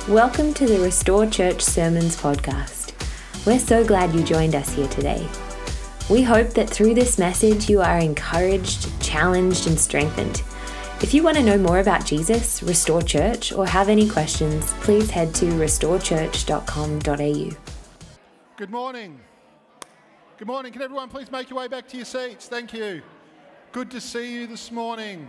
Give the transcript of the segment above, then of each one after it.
Welcome to the Restore Church Sermons podcast. We're so glad you joined us here today. We hope that through this message you are encouraged, challenged, and strengthened. If you want to know more about Jesus, Restore Church, or have any questions, please head to restorechurch.com.au. Good morning. Good morning. Can everyone please make your way back to your seats? Thank you. Good to see you this morning.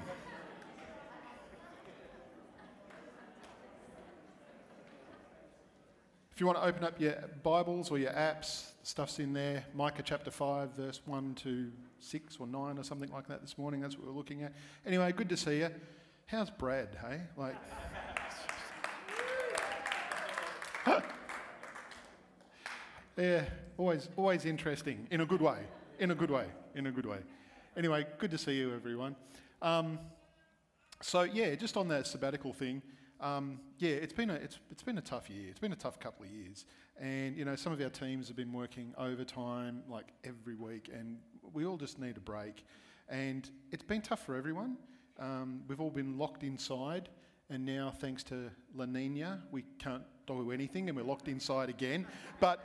If you want to open up your Bibles or your apps, stuff's in there. Micah chapter 5, verse 1 to 6 or 9 or something like that this morning. That's what we're looking at. Anyway, good to see you. How's Brad, hey? Yeah, always interesting, in a good way. Anyway, good to see you, everyone. Just on that sabbatical thing, it's been a tough year. It's been a tough couple of years, and some of our teams have been working overtime like every week, and we all just need a break. And it's been tough for everyone. We've all been locked inside, and now thanks to La Nina, we can't do anything, and we're locked inside again. But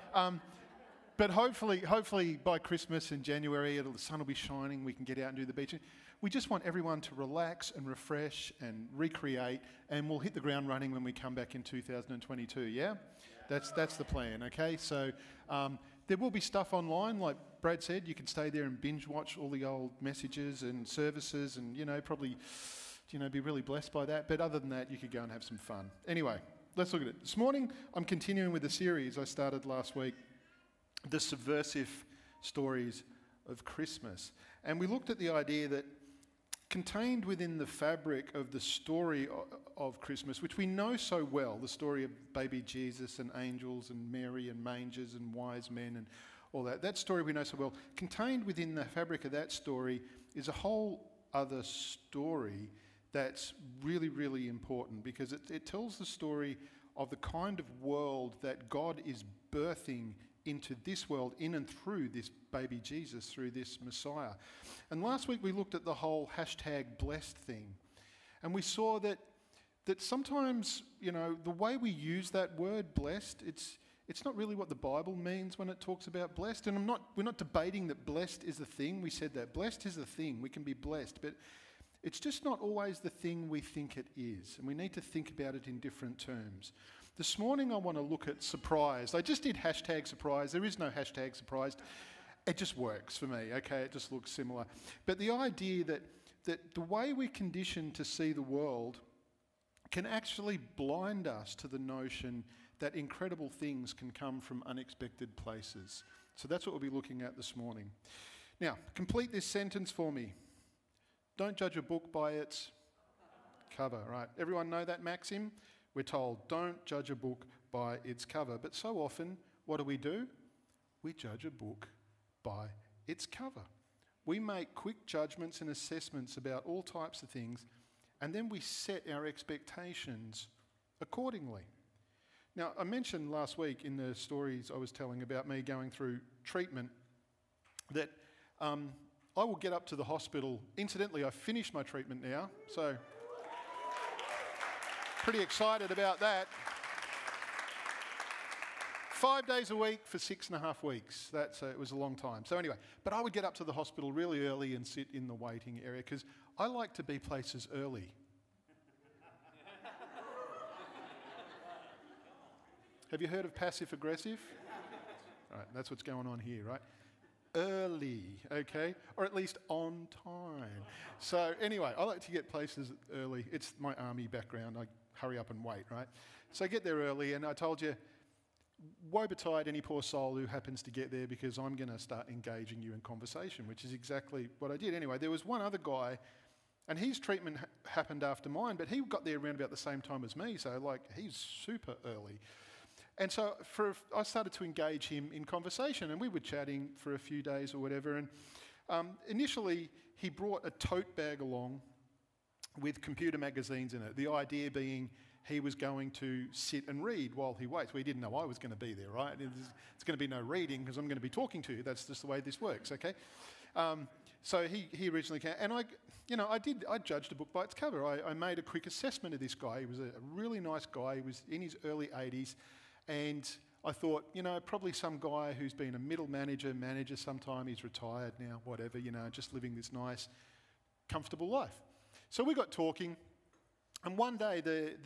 hopefully by Christmas and January, the sun will be shining. We can get out and do the beach. We just want everyone to relax and refresh and recreate, and we'll hit the ground running when we come back in 2022, yeah? That's the plan, okay? So there will be stuff online, like Brad said. You can stay there and binge watch all the old messages and services and, probably, be really blessed by that. But other than that, you could go and have some fun. Anyway, let's look at it. This morning, I'm continuing with the series I started last week, The Subversive Stories of Christmas. And we looked at the idea that contained within the fabric of the story of Christmas, which we know so well, the story of baby Jesus and angels and Mary and mangers and wise men and all that story we know so well, contained within the fabric of that story is a whole other story that's really, really important, because it tells the story of the kind of world that God is birthing into this world, in and through this baby Jesus, through this Messiah. And last week we looked at the whole #blessed thing. And we saw that sometimes, the way we use that word blessed, it's not really what the Bible means when it talks about blessed. And we're not debating that blessed is a thing. We said that blessed is a thing. We can be blessed, but it's just not always the thing we think it is. And we need to think about it in different terms. This morning I want to look at surprise. I just did #surprise. There is no #surprised. It just works for me, okay? It just looks similar. But the idea that the way we're conditioned to see the world can actually blind us to the notion that incredible things can come from unexpected places. So that's what we'll be looking at this morning. Now, complete this sentence for me. Don't judge a book by its cover, right? Everyone know that maxim? We're told, don't judge a book by its cover. But so often, what do? We judge a book by its cover. We make quick judgments and assessments about all types of things, and then we set our expectations accordingly. Now, I mentioned last week in the stories I was telling about me going through treatment that I will get up to the hospital. Incidentally, I finished my treatment now, so pretty excited about that. 5 days a week for 6.5 weeks. It was a long time. So anyway, but I would get up to the hospital really early and sit in the waiting area because I like to be places early. Have you heard of passive aggressive? All right, that's what's going on here, right? Early, okay? Or at least on time. So anyway, I like to get places early. It's my army background. I hurry up and wait, right? So I get there early, and I told you, woe betide any poor soul who happens to get there, because I'm going to start engaging you in conversation, which is exactly what I did. Anyway, there was one other guy, and his treatment happened after mine, but he got there around about the same time as me, so he's super early. And so I started to engage him in conversation, and we were chatting for a few days or whatever, and initially he brought a tote bag along with computer magazines in it, the idea being he was going to sit and read while he waits. We didn't know I was going to be there, right? It's going to be no reading because I'm going to be talking to you. That's just the way this works, okay? So he originally came, and I judged a book by its cover. I made a quick assessment of this guy. He was a really nice guy. He was in his early 80s, and I thought, probably some guy who's been a middle manager sometime. He's retired now, whatever, just living this nice, comfortable life. So we got talking, and one day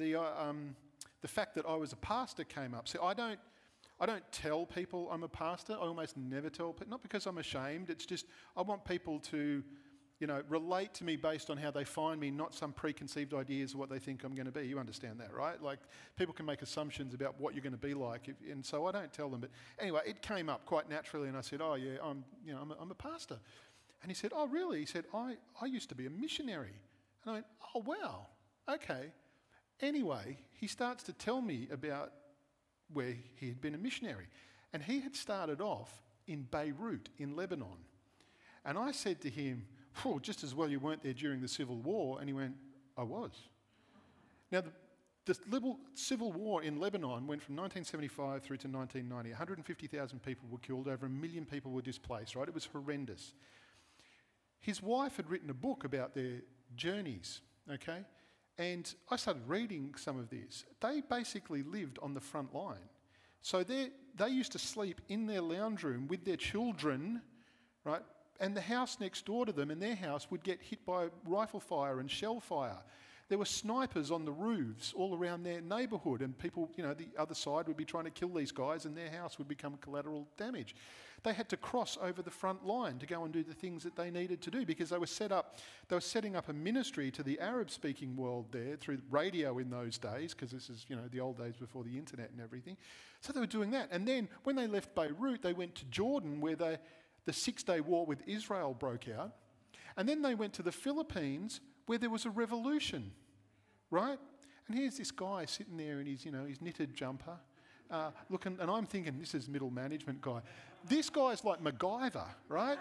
the fact that I was a pastor came up. So I don't tell people I'm a pastor. I almost never tell people, not because I'm ashamed. It's just I want people to, relate to me based on how they find me, not some preconceived ideas of what they think I'm going to be. You understand that, right? Like people can make assumptions about what you're going to be like, and so I don't tell them. But anyway, it came up quite naturally, and I said, "Oh yeah, I'm a pastor." And he said, "Oh really?" He said, "I used to be a missionary." And I went, "Oh wow, okay." Anyway, he starts to tell me about where he had been a missionary. And he had started off in Beirut in Lebanon. And I said to him, just as well you weren't there during the Civil War. And he went, I was. Now, the Civil War in Lebanon went from 1975 through to 1990. 150,000 people were killed, over 1 million people were displaced, right? It was horrendous. His wife had written a book about their journeys, okay? And I started reading some of this. They basically lived on the front line. So they used to sleep in their lounge room with their children, right? And the house next door to them and their house would get hit by rifle fire and shell fire. There were snipers on the roofs all around their neighbourhood, and people, the other side would be trying to kill these guys, and their house would become collateral damage. They had to cross over the front line to go and do the things that they needed to do, because they were setting up a ministry to the Arab-speaking world there through radio in those days, because this is, the old days before the internet and everything. So they were doing that. And then when they left Beirut, they went to Jordan, where the Six-Day War with Israel broke out. And then they went to the Philippines, where there was a revolution, right? And here's this guy sitting there in his knitted jumper, looking, and I'm thinking, this is middle management guy. This guy's like MacGyver, right?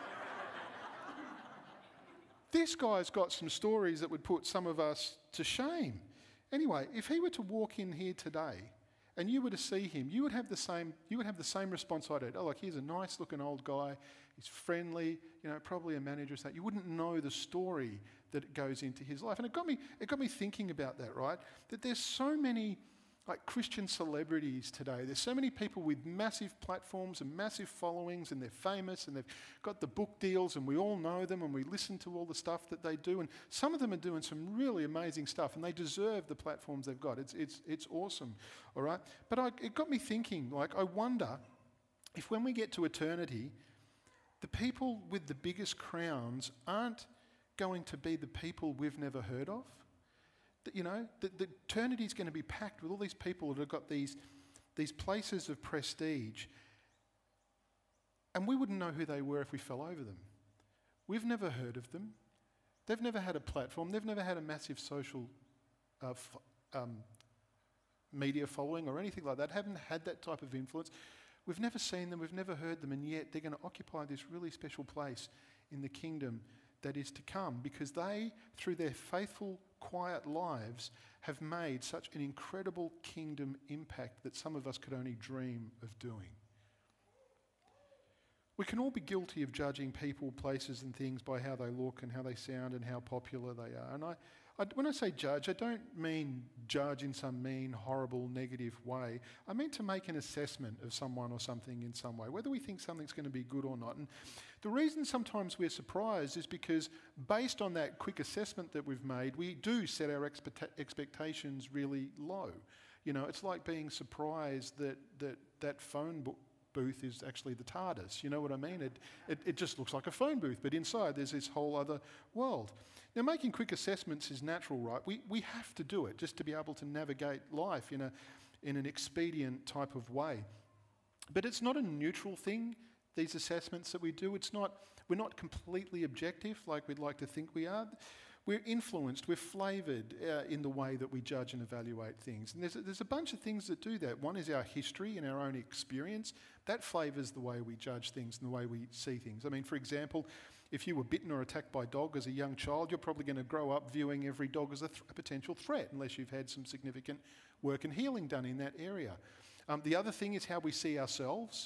This guy's got some stories that would put some of us to shame. Anyway, if he were to walk in here today, and you were to see him, you would have the same response I did. Oh, like here's a nice looking old guy. He's friendly, probably a manager or something. You wouldn't know the story that goes into his life. And it got me thinking about that, right? That there's so many like Christian celebrities today. There's so many people with massive platforms and massive followings, and they're famous and they've got the book deals, and we all know them and we listen to all the stuff that they do. And some of them are doing some really amazing stuff, and they deserve the platforms they've got. It's awesome, all right? But it got me thinking, like, I wonder if when we get to eternity, the people with the biggest crowns aren't going to be the people we've never heard of. The eternity is going to be packed with all these people that have got these places of prestige, and we wouldn't know who they were if we fell over them. We've never heard of them. They've never had a platform. They've never had a massive social media following or anything like that. Haven't had that type of influence. We've never seen them. We've never heard them, and yet they're going to occupy this really special place in the kingdom that is to come, because they, through their faithful, quiet lives, have made such an incredible kingdom impact that some of us could only dream of doing. We can all be guilty of judging people, places and things by how they look and how they sound and how popular they are. And when I say judge, I don't mean judge in some mean, horrible, negative way. I mean to make an assessment of someone or something in some way, whether we think something's going to be good or not. And the reason sometimes we're surprised is because based on that quick assessment that we've made, we do set our expectations really low. It's like being surprised that phone booth is actually the TARDIS. You know what I mean? It just looks like a phone booth, but inside there's this whole other world. Now, making quick assessments is natural, right? We have to do it just to be able to navigate life in an expedient type of way. But it's not a neutral thing, these assessments that we do. We're not completely objective like we'd like to think we are. We're influenced, we're flavoured in the way that we judge and evaluate things. And there's a bunch of things that do that. One is our history and our own experience. That flavours the way we judge things and the way we see things. I mean, for example, if you were bitten or attacked by a dog as a young child, you're probably going to grow up viewing every dog as a potential threat, unless you've had some significant work and healing done in that area. The other thing is how we see ourselves.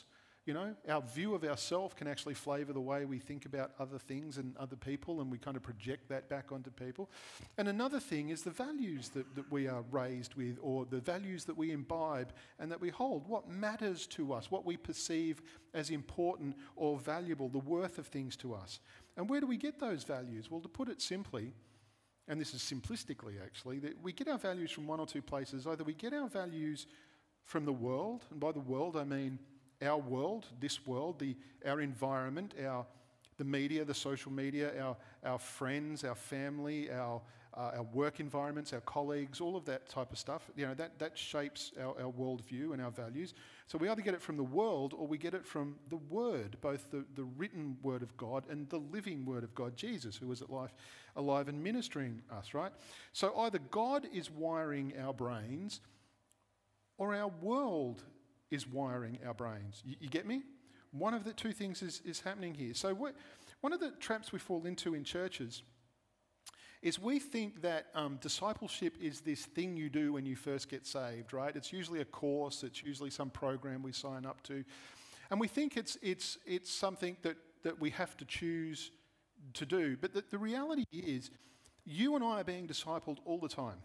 You know, our view of ourselves can actually flavour the way we think about other things and other people, and we kind of project that back onto people. And another thing is the values that we are raised with, or the values that we imbibe and that we hold. What matters to us, what we perceive as important or valuable, the worth of things to us. And where do we get those values? Well, to put it simply, and this is simplistically actually, that we get our values from one or two places. Either we get our values from the world, and by the world I mean our world, this world, our environment, the media, the social media, our friends, our family, our work environments, our colleagues, all of that type of stuff. You know, that shapes our worldview and our values. So we either get it from the world or we get it from the Word, both the written Word of God and the living Word of God, Jesus, who was alive and ministering us, right? So either God is wiring our brains or our world is wiring our brains. You get me? One of the two things is happening here. So one of the traps we fall into in churches is we think that discipleship is this thing you do when you first get saved, right? It's usually a course, it's usually some program we sign up to. And we think it's something that we have to choose to do. But the reality is, you and I are being discipled all the time.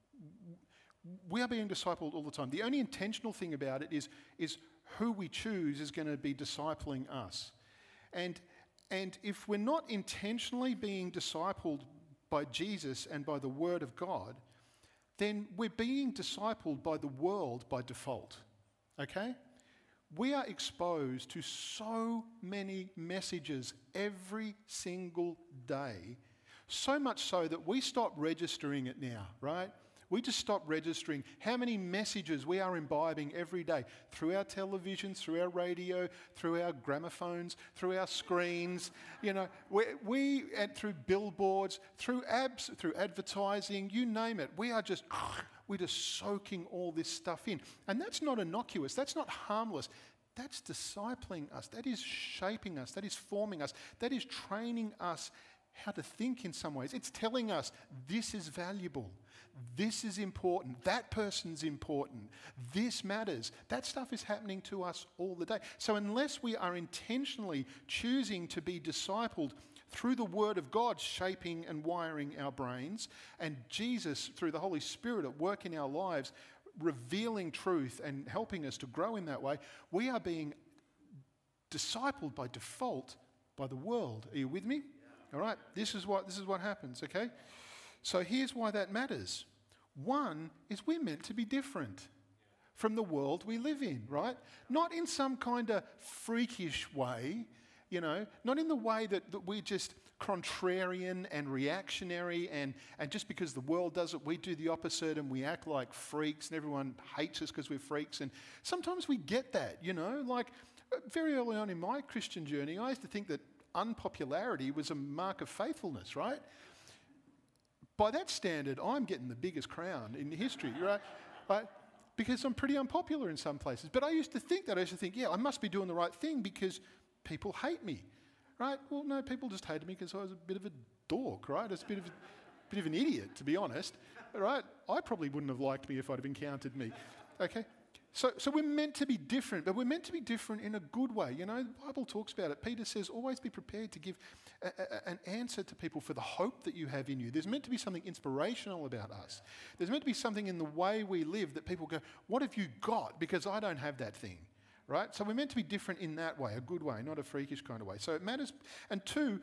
We are being discipled all the time. The only intentional thing about it is who we choose is going to be discipling us. And if we're not intentionally being discipled by Jesus and by the Word of God, then we're being discipled by the world by default, okay? We are exposed to so many messages every single day, so much so that we stop registering it now, right? We just stop registering how many messages we are imbibing every day through our televisions, through our radio, through our gramophones, through our screens, you know, and through billboards, through apps, through advertising, you name it. We're just soaking all this stuff in. And that's not innocuous, that's not harmless. That's discipling us, that is shaping us, that is forming us, that is training us how to think in some ways. It's telling us this is valuable. This is important. That person's important. This matters. That stuff is happening to us all the day. So unless we are intentionally choosing to be discipled through the Word of God shaping and wiring our brains, and Jesus through the Holy Spirit at work in our lives, revealing truth and helping us to grow in that way, we are being discipled by default by the world. Are you with me? All right, this is what happens, okay? So here's why that matters. One is we're meant to be different from the world we live in, right? Not in some kind of freakish way, you know, not in the way that we're just contrarian and reactionary and just because the world does it, we do the opposite and we act like freaks and everyone hates us because we're freaks. And sometimes we get that, you know, like very early on in my Christian journey, I used to think that unpopularity was a mark of faithfulness, right? By that standard, I'm getting the biggest crown in history, right? Because I'm pretty unpopular in some places. But I used to think that. I used to think, yeah, I must be doing the right thing because people hate me, right? Well, no, people just hated me because I was a bit of a dork, right? I was a bit of an idiot, to be honest, right? I probably wouldn't have liked me if I'd have encountered me, okay? So we're meant to be different, but we're meant to be different in a good way. You know, the Bible talks about it. Peter says, always be prepared to give an answer to people for the hope that you have in you. There's meant to be something inspirational about us. There's meant to be something in the way we live that people go, what have you got? Because I don't have that thing, right? So we're meant to be different in that way, a good way, not a freakish kind of way. So it matters. And two,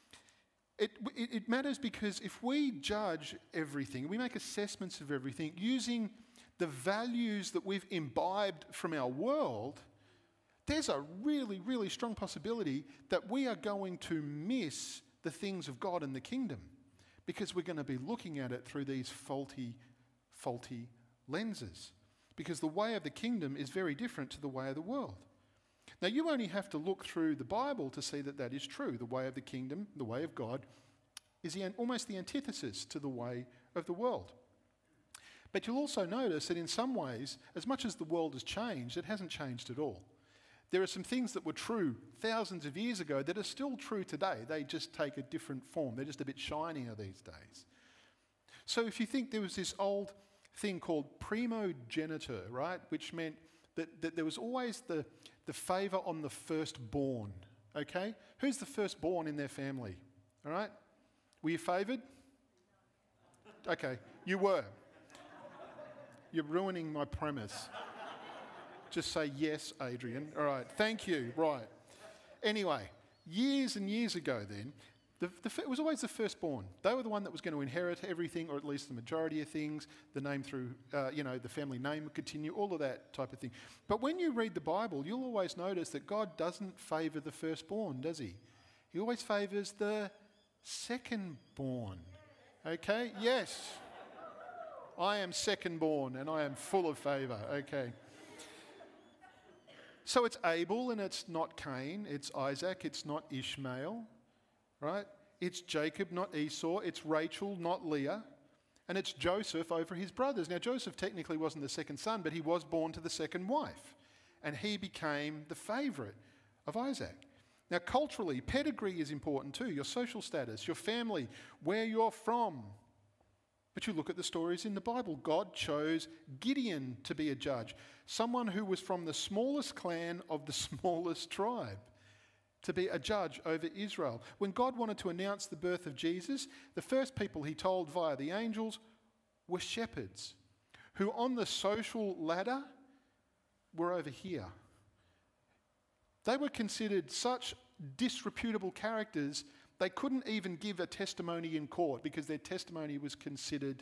it matters because if we judge everything, we make assessments of everything using the values that we've imbibed from our world, there's a really, really strong possibility that we are going to miss the things of God and the kingdom because we're going to be looking at it through these faulty lenses. Because the way of the kingdom is very different to the way of the world. Now, you only have to look through the Bible to see that that is true. The way of the kingdom, the way of God, is almost the antithesis to the way of the world. But you'll also notice that in some ways, as much as the world has changed, it hasn't changed at all. There are some things that were true thousands of years ago that are still true today. They just take a different form. They're just a bit shinier these days. So if you think there was this old thing called primogeniture, right, which meant that there was always the the favour on the firstborn, okay? Who's the firstborn in their family, all right? Were you favoured? Okay, you were. You're ruining my premise. Just say yes, Adrian. All right, thank you, right. Anyway, years and years ago then, it was always the firstborn. They were the one that was going to inherit everything, or at least the majority of things. The name through, the family name would continue, all of that type of thing. But when you read the Bible, you'll always notice that God doesn't favour the firstborn, does he? He always favours the secondborn. Okay? Yes. I am secondborn and I am full of favour. Okay. So it's Abel and it's not Cain. It's Isaac, it's not Ishmael. Right? It's Jacob, not Esau. It's Rachel, not Leah. And it's Joseph over his brothers. Now, Joseph technically wasn't the second son, but he was born to the second wife. And he became the favourite of Isaac. Now, culturally, pedigree is important too. Your social status, your family, where you're from. But you look at the stories in the Bible. God chose Gideon to be a judge. Someone who was from the smallest clan of the smallest tribe, to be a judge over Israel. When God wanted to announce the birth of Jesus, the first people he told via the angels were shepherds, who on the social ladder were over here. They were considered such disreputable characters, they couldn't even give a testimony in court because their testimony was considered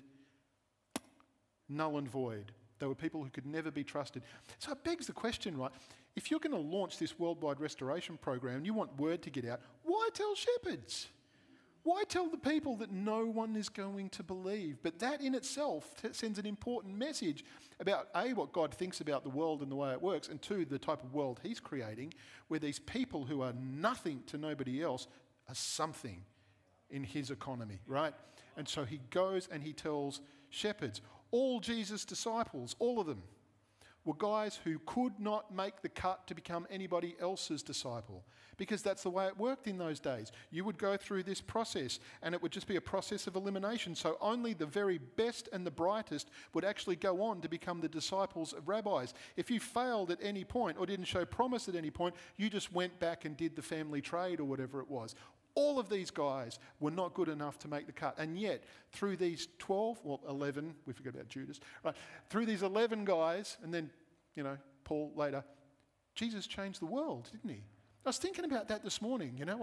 null and void. They were people who could never be trusted. So it begs the question, right? If you're going to launch this worldwide restoration program and you want word to get out, why tell shepherds? Why tell the people that no one is going to believe? But that in itself sends an important message about A, what God thinks about the world and the way it works, and two, the type of world he's creating, where these people who are nothing to nobody else are something in his economy, right? And so he goes and he tells shepherds. All Jesus' disciples, all of them, were guys who could not make the cut to become anybody else's disciple, because that's the way it worked in those days. You would go through this process and it would just be a process of elimination. So only the very best and the brightest would actually go on to become the disciples of rabbis. If you failed at any point or didn't show promise at any point, you just went back and did the family trade or whatever it was. All of these guys were not good enough to make the cut. And yet, through these 11, we forgot about Judas, right? Through these 11 guys, and then, Paul later, Jesus changed the world, didn't he? I was thinking about that this morning, I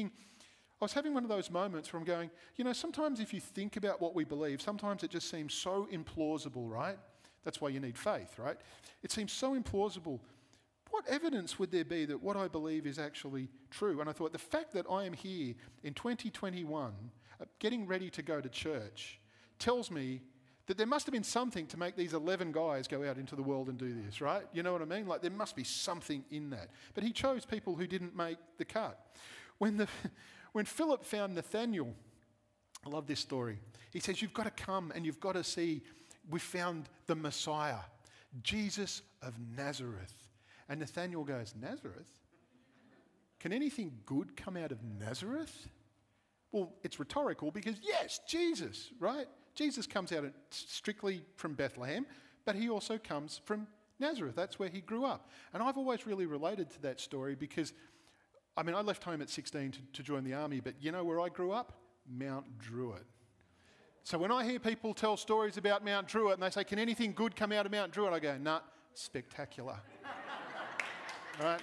was having one of those moments where I'm going, sometimes if you think about what we believe, sometimes it just seems so implausible, right? That's why you need faith, right? It seems so implausible. What evidence would there be that what I believe is actually true? And I thought the fact that I am here in 2021, getting ready to go to church, tells me that there must have been something to make these 11 guys go out into the world and do this, right? You know what I mean? Like there must be something in that. But he chose people who didn't make the cut. When Philip found Nathanael, I love this story. He says, you've got to come and you've got to see, we found the Messiah, Jesus of Nazareth. And Nathanael goes, Nazareth? Can anything good come out of Nazareth? Well, it's rhetorical because, yes, Jesus, right? Jesus comes out strictly from Bethlehem, but he also comes from Nazareth. That's where he grew up. And I've always really related to that story because, I left home at 16 to join the army, but you know where I grew up? Mount Druitt. So when I hear people tell stories about Mount Druitt and they say, can anything good come out of Mount Druitt? I go, nah, spectacular. Right?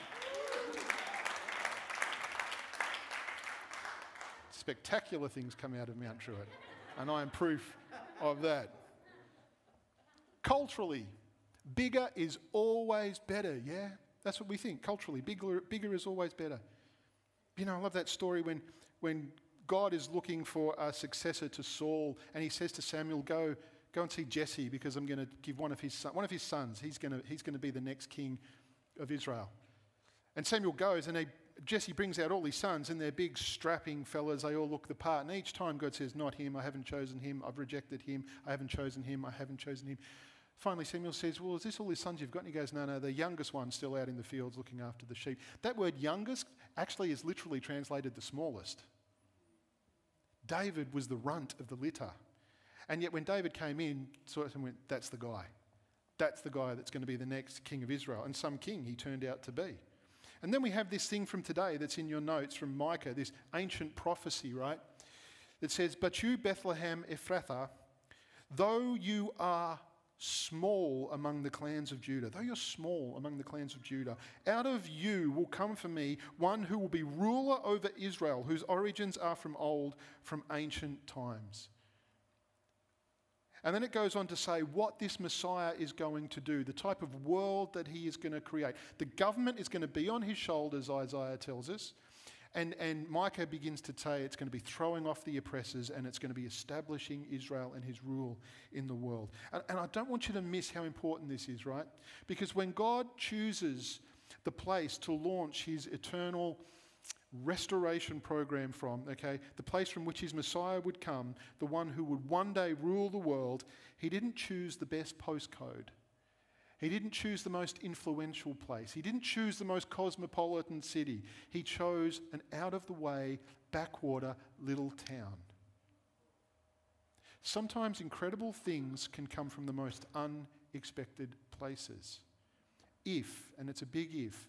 Spectacular things come out of Mount Druitt, and I am proof of that. Culturally, bigger is always better, yeah? That's what we think, culturally. Bigger is always better. I love that story when God is looking for a successor to Saul, and he says to Samuel, go and see Jesse, because I'm going to give one of his sons, he's going to be the next king of Israel. And Samuel goes, and Jesse brings out all his sons, and they're big, strapping fellas. They all look the part. And each time God says, not him, I haven't chosen him, I've rejected him, I haven't chosen him, I haven't chosen him. Finally, Samuel says, well, is this all his sons you've got? And he goes, no, the youngest one's still out in the fields looking after the sheep. That word youngest actually is literally translated the smallest. David was the runt of the litter. And yet when David came in, sort of went, that's the guy. That's the guy that's going to be the next king of Israel. And some king he turned out to be. And then we have this thing from today that's in your notes from Micah, this ancient prophecy, right? It says, "But you, Bethlehem Ephrathah, though you are small among the clans of Judah," though you're small among the clans of Judah, "out of you will come for me one who will be ruler over Israel, whose origins are from old, from ancient times." And then it goes on to say what this Messiah is going to do, the type of world that he is going to create. The government is going to be on his shoulders, Isaiah tells us. And Micah begins to say it's going to be throwing off the oppressors, and it's going to be establishing Israel and his rule in the world. And I don't want you to miss how important this is, right? Because when God chooses the place to launch his eternal restoration program from, okay, the place from which his Messiah would come, the one who would one day rule the world, he didn't choose the best postcode. He didn't choose the most influential place. He didn't choose the most cosmopolitan city. He chose an out-of-the-way, backwater little town. Sometimes incredible things can come from the most unexpected places. If, and it's a big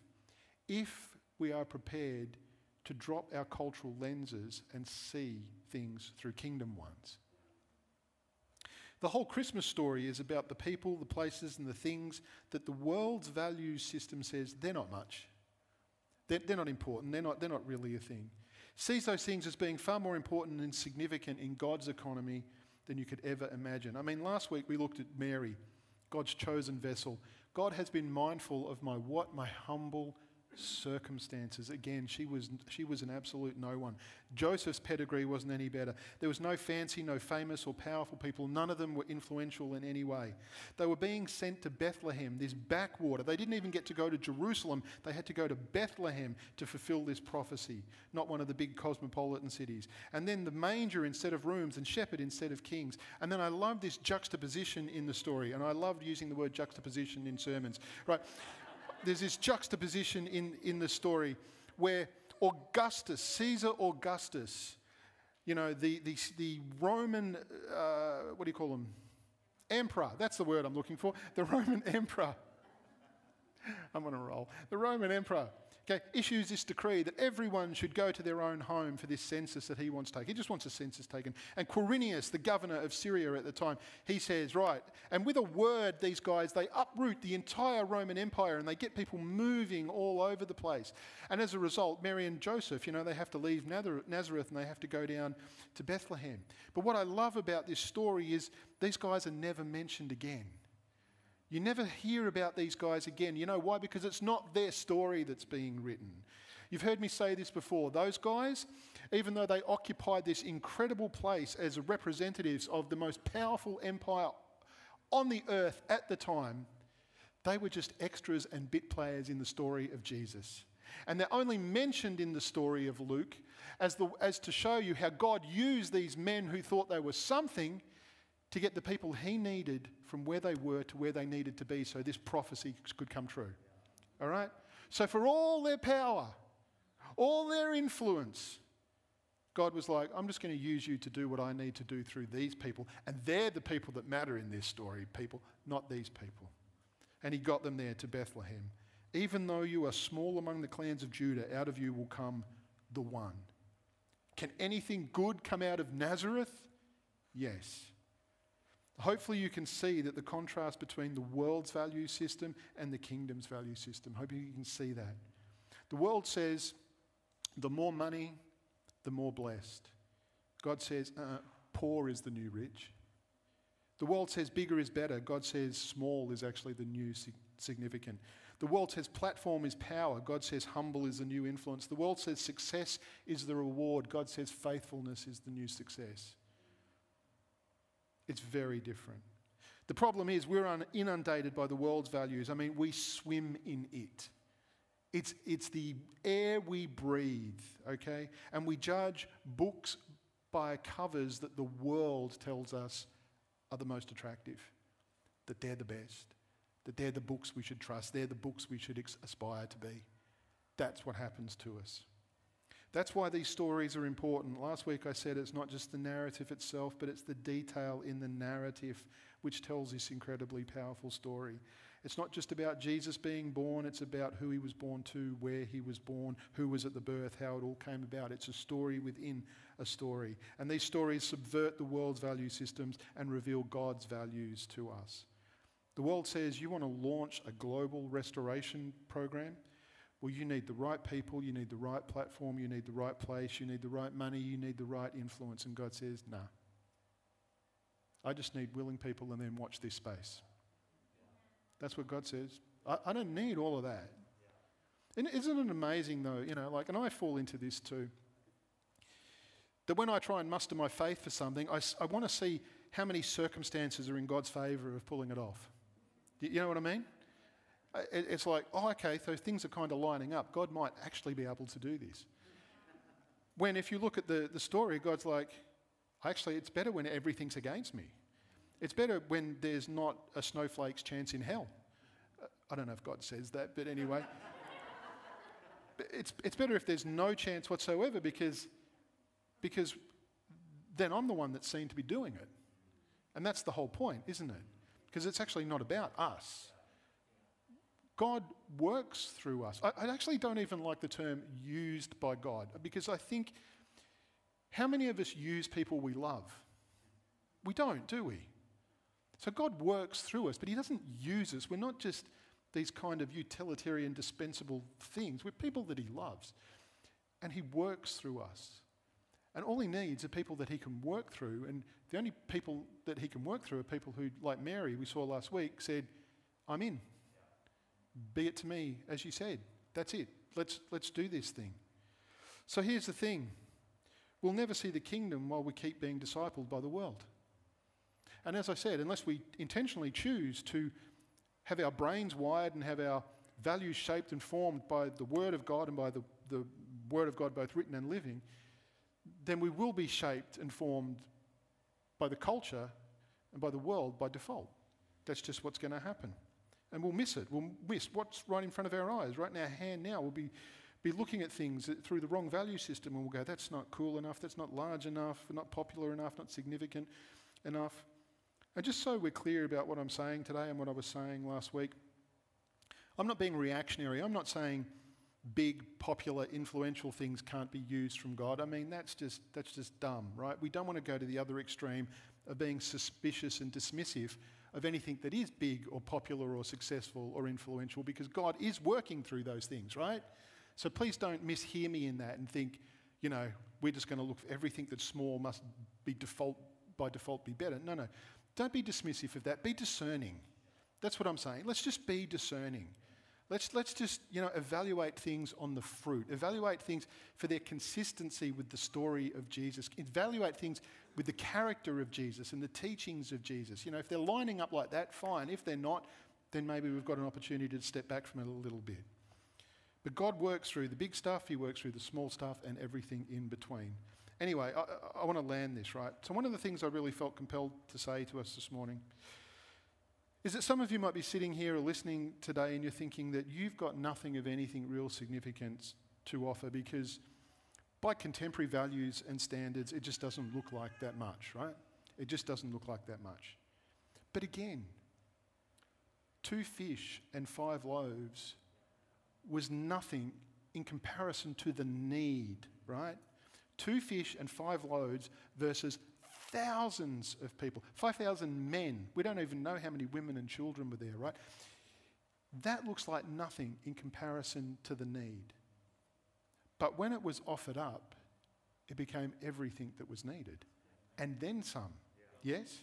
if we are prepared to drop our cultural lenses and see things through kingdom ones. The whole Christmas story is about the people, the places, and the things that the world's value system says they're not much. They're not important. They're not really a thing. Sees those things as being far more important and significant in God's economy than you could ever imagine. I mean, last week we looked at Mary, God's chosen vessel. God has been mindful of my humble circumstances. Again, she was an absolute no one. Joseph's pedigree wasn't any better. There was no fancy, no famous or powerful people. None of them were influential in any way. They were being sent to Bethlehem, this backwater. They didn't even get to go to Jerusalem. They had to go to Bethlehem to fulfill this prophecy, not one of the big cosmopolitan cities. And then the manger instead of rooms and shepherd instead of kings. And then I love this juxtaposition in the story, and I loved using the word juxtaposition in sermons, right? There's this juxtaposition in the story where Augustus, Caesar Augustus, you know, the Roman, what do you call him? Emperor, that's the word I'm looking for. The Roman emperor, I'm on a roll. The Roman emperor, okay, issues this decree that everyone should go to their own home for this census that he wants to take. He just wants a census taken. And Quirinius, the governor of Syria at the time, he says, right, and with a word, these guys, they uproot the entire Roman Empire and they get people moving all over the place. And as a result, Mary and Joseph, you know, they have to leave Nazareth and they have to go down to Bethlehem. But what I love about this story is these guys are never mentioned again. You never hear about these guys again. You know why? Because it's not their story that's being written. You've heard me say this before. Those guys, even though they occupied this incredible place as representatives of the most powerful empire on the earth at the time, they were just extras and bit players in the story of Jesus. And they're only mentioned in the story of Luke as to show you how God used these men who thought they were something to get the people he needed from where they were to where they needed to be so this prophecy could come true. All right? So for all their power, all their influence, God was like, I'm just going to use you to do what I need to do through these people. And they're the people that matter in this story, people, not these people. And he got them there to Bethlehem. Even though you are small among the clans of Judah, out of you will come the one. Can anything good come out of Nazareth? Yes. Hopefully you can see that the contrast between the world's value system and the kingdom's value system. Hopefully you can see that. The world says, the more money, the more blessed. God says, poor is the new rich. The world says bigger is better. God says small is actually the new significant. The world says platform is power. God says humble is the new influence. The world says success is the reward. God says faithfulness is the new success. It's very different. The problem is we're inundated by the world's values. I mean, we swim in it. It's the air we breathe, okay? And we judge books by covers that the world tells us are the most attractive, that they're the best, that they're the books we should trust, they're the books we should aspire to be. That's what happens to us. That's why these stories are important. Last week I said it's not just the narrative itself, but it's the detail in the narrative which tells this incredibly powerful story. It's not just about Jesus being born, it's about who he was born to, where he was born, who was at the birth, how it all came about. It's a story within a story. And these stories subvert the world's value systems and reveal God's values to us. The world says, you want to launch a global restoration program? Well, you need the right people, you need the right platform, you need the right place, you need the right money, you need the right influence. And God says, nah. I just need willing people, and then watch this space. That's what God says. I don't need all of that. And isn't it amazing though, and I fall into this too, that when I try and muster my faith for something, I want to see how many circumstances are in God's favour of pulling it off. You know what I mean? It's like, okay, so things are kind of lining up. God might actually be able to do this. When if you look at the story, God's like, actually, it's better when everything's against me. It's better when there's not a snowflake's chance in hell. I don't know if God says that, but anyway. It's better if there's no chance whatsoever because then I'm the one that's seen to be doing it. And that's the whole point, isn't it? Because it's actually not about us. God works through us. I actually don't even like the term used by God, because I think, how many of us use people we love? We don't, do we? So God works through us, but he doesn't use us. We're not just these kind of utilitarian, dispensable things. We're people that he loves. And he works through us. And all he needs are people that he can work through. And the only people that he can work through are people who, like Mary, we saw last week, said, I'm in. Be it to me, as you said. That's it. Let's do this thing. So here's the thing. We'll never see the kingdom while we keep being discipled by the world. And as I said, unless we intentionally choose to have our brains wired and have our values shaped and formed by the Word of God and by the Word of God both written and living, then we will be shaped and formed by the culture and by the world by default. That's just what's going to happen. And we'll miss it. We'll miss what's right in front of our eyes. Right in our hand now, we'll be looking at things through the wrong value system, and we'll go, that's not cool enough, that's not large enough, not popular enough, not significant enough. And just so we're clear about what I'm saying today and what I was saying last week, I'm not being reactionary. I'm not saying big, popular, influential things can't be used from God. I mean, that's just dumb, right? We don't want to go to the other extreme of being suspicious and dismissive of anything that is big or popular or successful or influential, because God is working through those things, right? So please don't mishear me in that and think, we're just going to look for everything that's small must be by default be better. No. Don't be dismissive of that. Be discerning. That's what I'm saying. Let's just be discerning. Let's just, evaluate things on the fruit. Evaluate things for their consistency with the story of Jesus. Evaluate things with the character of Jesus and the teachings of Jesus. If they're lining up like that, fine. If they're not, then maybe we've got an opportunity to step back from it a little bit. But God works through the big stuff, he works through the small stuff and everything in between. Anyway, I want to land this, right? So one of the things I really felt compelled to say to us this morning is that some of you might be sitting here or listening today and you're thinking that you've got nothing of anything real significance to offer because by contemporary values and standards, it just doesn't look like that much, right? It just doesn't look like that much. But again, 2 fish and 5 loaves was nothing in comparison to the need, right? 2 fish and 5 loaves versus thousands of people, 5,000 men. We don't even know how many women and children were there, right? That looks like nothing in comparison to the need. But when it was offered up, it became everything that was needed. And then some. Yes?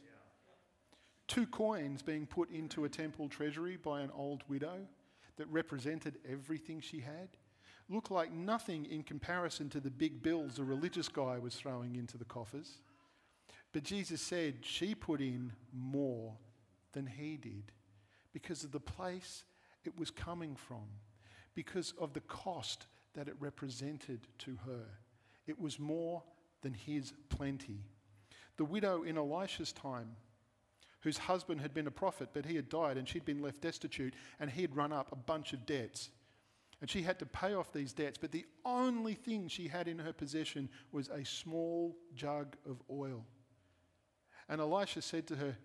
2 coins being put into a temple treasury by an old widow that represented everything she had looked like nothing in comparison to the big bills a religious guy was throwing into the coffers. But Jesus said she put in more than he did because of the place it was coming from, because of the cost that it represented to her. It was more than his plenty. The widow in Elisha's time, whose husband had been a prophet, but he had died and she'd been left destitute and he had run up a bunch of debts. And she had to pay off these debts, but the only thing she had in her possession was a small jug of oil. And Elisha said to her,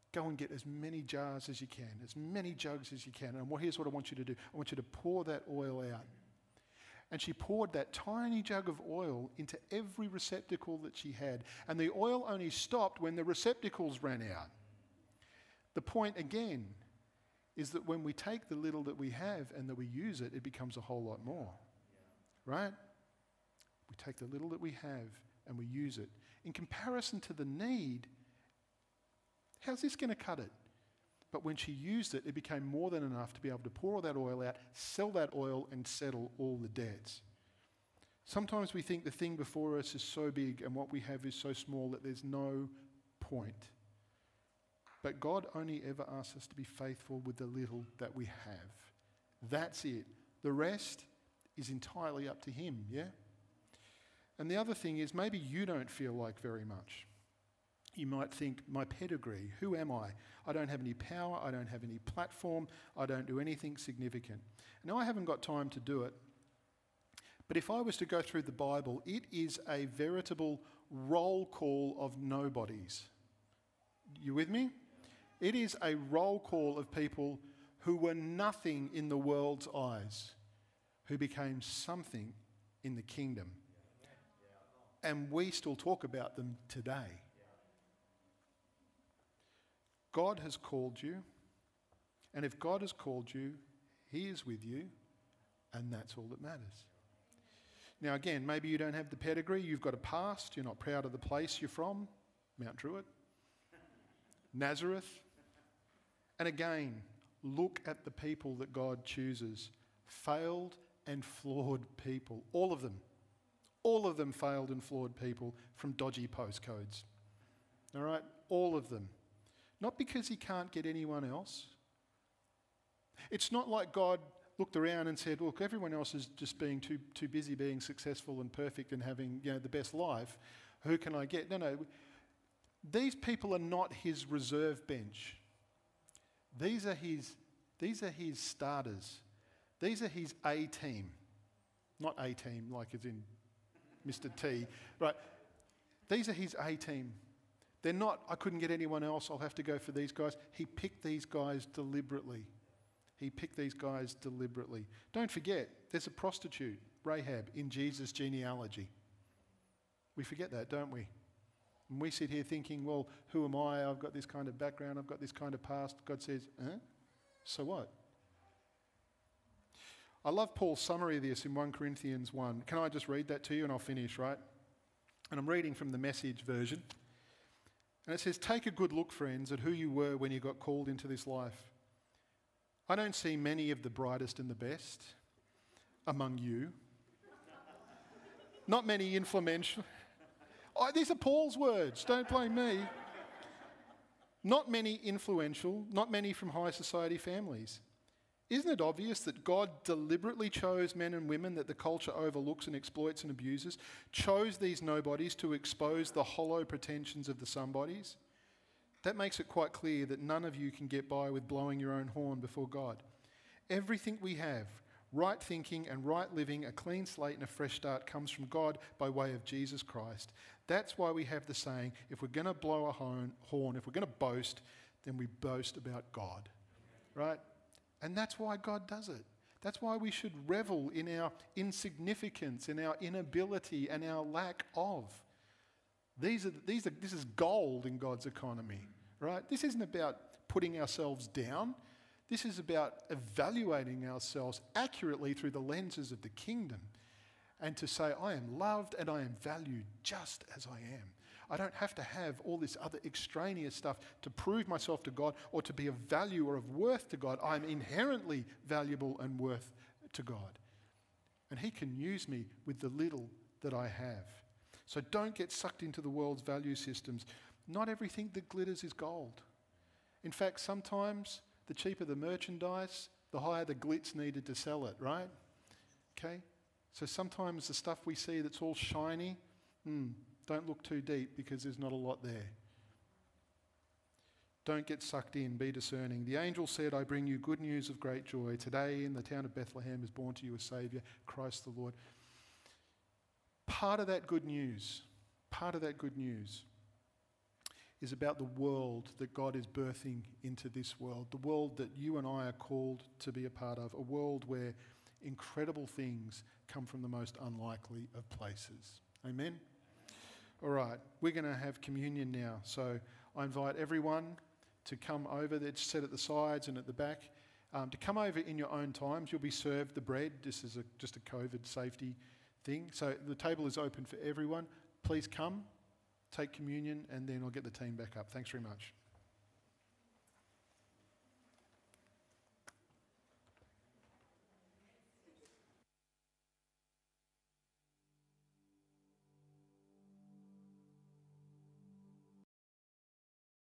Go and get as many jars as you can, as many jugs as you can. And here's what I want you to do. I want you to pour that oil out. And she poured that tiny jug of oil into every receptacle that she had. And the oil only stopped when the receptacles ran out. The point, again, is that when we take the little that we have and that we use it, it becomes a whole lot more. Right? We take the little that we have and we use it. In comparison to the need, how's this going to cut it? But when she used it, it became more than enough to be able to pour all that oil out, sell that oil, and settle all the debts. Sometimes we think the thing before us is so big and what we have is so small that there's no point. But God only ever asks us to be faithful with the little that we have. That's it. The rest is entirely up to Him, yeah? And the other thing is, maybe you don't feel like very much. You might think, my pedigree, who am I? I don't have any power, I don't have any platform, I don't do anything significant. Now, I haven't got time to do it, but if I was to go through the Bible, it is a veritable roll call of nobodies. You with me? It is a roll call of people who were nothing in the world's eyes, who became something in the kingdom. And we still talk about them today. God has called you, and if God has called you, He is with you, and that's all that matters. Now again, maybe you don't have the pedigree, you've got a past, you're not proud of the place you're from, Mount Druitt, Nazareth. And again, look at the people that God chooses. Failed and flawed people, all of them. All of them failed and flawed people from dodgy postcodes. All right? All of them. Not because He can't get anyone else. It's not like God looked around and said, look, everyone else is just being too busy being successful and perfect and having, the best life. Who can I get? No. These people are not His reserve bench. These are His starters. These are His A team. Not A team like as in Mr. T. Right. These are His A team. They're not, I couldn't get anyone else, I'll have to go for these guys. He picked these guys deliberately. He picked these guys deliberately. Don't forget, there's a prostitute, Rahab, in Jesus' genealogy. We forget that, don't we? And we sit here thinking, well, who am I? I've got this kind of background, I've got this kind of past. God says, so what? I love Paul's summary of this in 1 Corinthians 1. Can I just read that to you and I'll finish, right? And I'm reading from the Message version. And it says, take a good look, friends, at who you were when you got called into this life. I don't see many of the brightest and the best among you. Not many influential. Oh, these are Paul's words, don't blame me. Not many influential, not many from high society families. Isn't it obvious that God deliberately chose men and women that the culture overlooks and exploits and abuses, chose these nobodies to expose the hollow pretensions of the somebodies? That makes it quite clear that none of you can get by with blowing your own horn before God. Everything we have, right thinking and right living, a clean slate and a fresh start, comes from God by way of Jesus Christ. That's why we have the saying, if we're going to blow a horn, if we're going to boast, then we boast about God, right? And that's why God does it. That's why we should revel in our insignificance, in our inability and our lack of. This is gold in God's economy, right? This isn't about putting ourselves down. This is about evaluating ourselves accurately through the lenses of the kingdom and to say, I am loved and I am valued just as I am. I don't have to have all this other extraneous stuff to prove myself to God or to be of value or of worth to God. I'm inherently valuable and worth to God. And He can use me with the little that I have. So don't get sucked into the world's value systems. Not everything that glitters is gold. In fact, sometimes the cheaper the merchandise, the higher the glitz needed to sell it, right? Okay? So sometimes the stuff we see that's all shiny, don't look too deep because there's not a lot there. Don't get sucked in, be discerning. The angel said, I bring you good news of great joy. Today in the town of Bethlehem is born to you a Saviour, Christ the Lord. Part of that good news is about the world that God is birthing into this world, the world that you and I are called to be a part of, a world where incredible things come from the most unlikely of places. Amen? All right, we're going to have communion now. So I invite everyone to come over. It's set at the sides and at the back. To come over in your own times. You'll be served the bread. This is just a COVID safety thing. So the table is open for everyone. Please come, take communion, and then I'll get the team back up. Thanks very much.